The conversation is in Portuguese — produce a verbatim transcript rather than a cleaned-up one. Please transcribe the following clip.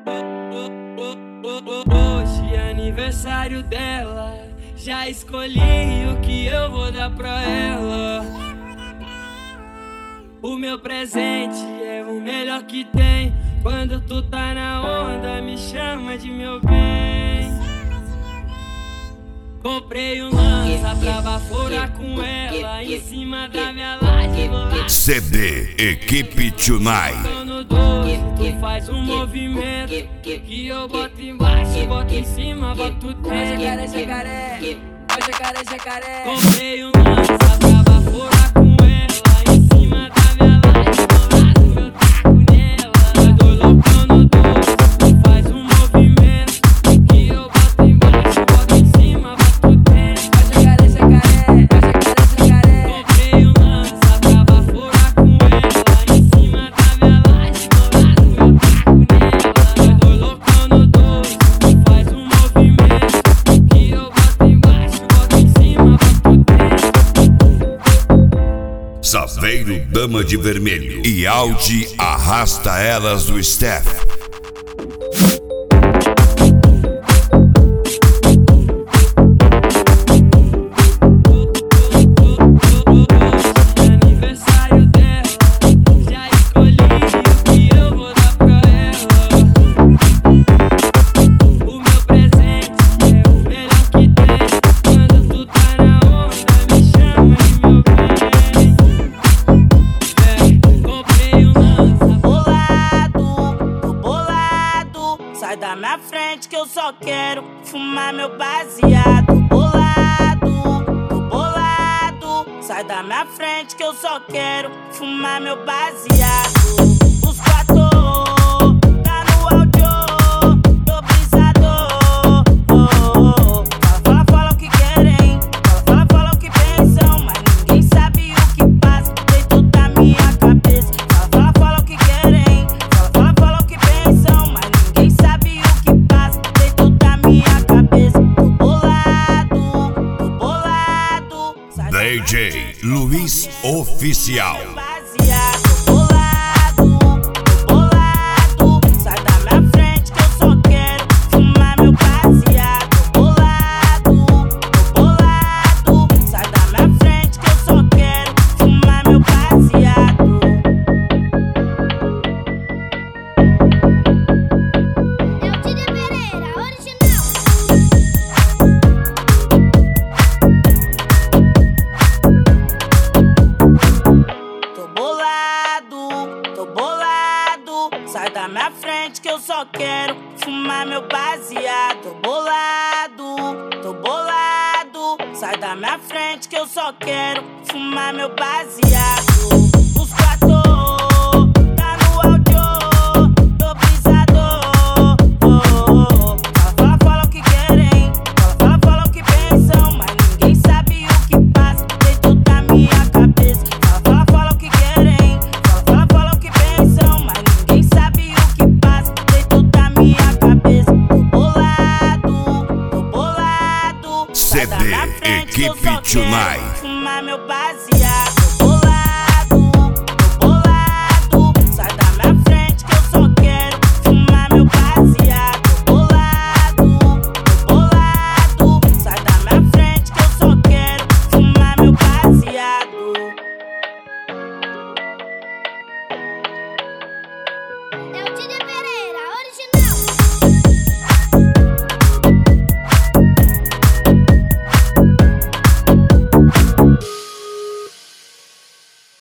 Hoje é aniversário dela, já escolhi o que eu vou dar pra ela. O meu presente é o melhor que tem. Quando tu tá na onda, me chama de meu bem. Comprei um lança pra baforar com ela em cima da minha laje. C D Equipe Tonight. No doze, tu faz um movimento que eu boto embaixo, boto em cima, boto dentro. Jacaré, jacaré, ó jacaré, jacaré. Comprei um lança pra baforar com ela em cima da minha laje. Bolado, meu taco nela. Eu dou loucão no doze, tu faz um movimento que eu boto embaixo, boto em cima, boto dentro. Ó jacaré, jacaré, ó jacaré, jacaré. Comprei um lança pra baforar com ela em cima da minha laje. Bolado, meu taco nela. Eu dou loucão no doze, tu faz um movimento que eu boto embaixo, boto em cima, boto dentro. Saveiro Dama de Vermelho e Audi arrasta elas do staff. Aniversário dela, já escolhi o que eu vou dar pra ela. O meu presente é o melhor que tem. Quando tu tá na onda, me chama de meu bem. É, comprei um lança. Bolado, tô bolado. Sai da minha frente que eu só quero fumar meu baseado. Bolado, tô bolado. Sai da minha frente que eu só quero fumar meu baseado. Os quatro tá no áudio, tô brisador. Oh, oh, oh. Fala, fala, fala o que querem. Fala, fala, fala o que pensam. Mas ninguém sabe o que passa dentro da minha cabeça. Fala, fala, fala o que querem. Fala, fala, fala o que pensam. Mas ninguém sabe o que passa dentro da minha cabeça. Tô bolado, tô bolado. Sai da D J Luiz Oficial. baseado, bolado, bolado. Sai da minha frente que eu só quero fumar meu baseado. Bolado, bolado. Sai da minha frente que eu só quero fumar meu baseado. É o Tide Pereira, original. Tô bolado, tô bolado. Sai da minha frente que eu só quero fumar meu baseado. Tô bolado, tô bolado. Sai da minha frente que eu só quero fumar meu baseado. Os quatro tá no áudio, tô brisador. Oh, oh, oh. Fala, fala, fala o que querem. Fala, fala, fala o que pensam. Mas ninguém sabe o que passa dentro da minha cabeça. Fala, fala, fala o que querem. Fala, fala, fala o que pensam. Mas ninguém sabe o que passa dentro da minha cabeça. Tô bolado, tô bolado. C D Sai da minha frente que eu Equipe só quero Tonight. fumar meu baseado.